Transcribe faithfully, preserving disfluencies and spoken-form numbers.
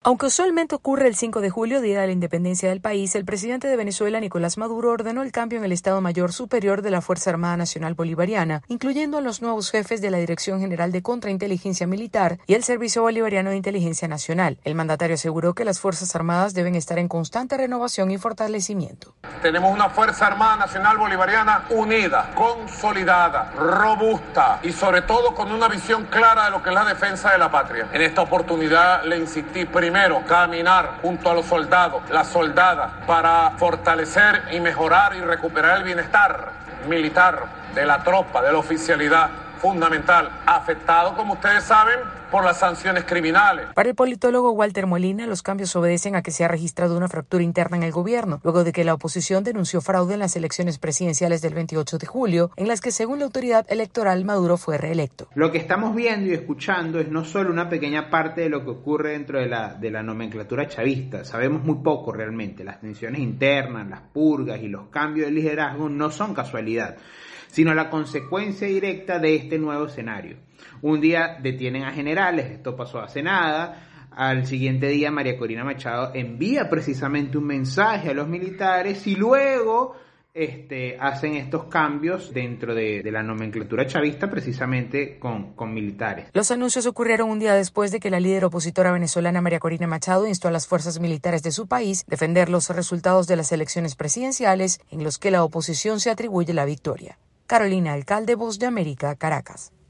Aunque usualmente ocurre el cinco de julio, día de la independencia del país, el presidente de Venezuela, Nicolás Maduro, ordenó el cambio en el Estado Mayor Superior de la Fuerza Armada Nacional Bolivariana, incluyendo a los nuevos jefes de la Dirección General de Contrainteligencia Militar y el Servicio Bolivariano de Inteligencia Nacional. El mandatario aseguró que las Fuerzas Armadas deben estar en constante renovación y fortalecimiento. Tenemos una Fuerza Armada Nacional Bolivariana unida, consolidada, robusta y sobre todo con una visión clara de lo que es la defensa de la patria. En esta oportunidad le insistí primero Primero, caminar junto a los soldados, las soldadas, para fortalecer y mejorar y recuperar el bienestar militar de la tropa, de la oficialidad fundamental, afectado, como ustedes saben, por las sanciones criminales. Para el politólogo Walter Molina, los cambios obedecen a que se ha registrado una fractura interna en el gobierno, luego de que la oposición denunció fraude en las elecciones presidenciales del veintiocho de julio, en las que, según la autoridad electoral, Maduro fue reelecto. Lo que estamos viendo y escuchando es no solo una pequeña parte de lo que ocurre dentro de la, de la nomenclatura chavista. Sabemos muy poco realmente. Las tensiones internas, las purgas y los cambios de liderazgo no son casualidad, sino la consecuencia directa de este nuevo escenario. Un día detienen a generales, esto pasó hace nada. Al siguiente día María Corina Machado envía precisamente un mensaje a los militares y luego este, hacen estos cambios dentro de, de la nomenclatura chavista precisamente con, con militares. Los anuncios ocurrieron un día después de que la líder opositora venezolana María Corina Machado instó a las fuerzas militares de su país a defender los resultados de las elecciones presidenciales en los que la oposición se atribuye la victoria. Carolina Alcalde, Voz de América, Caracas.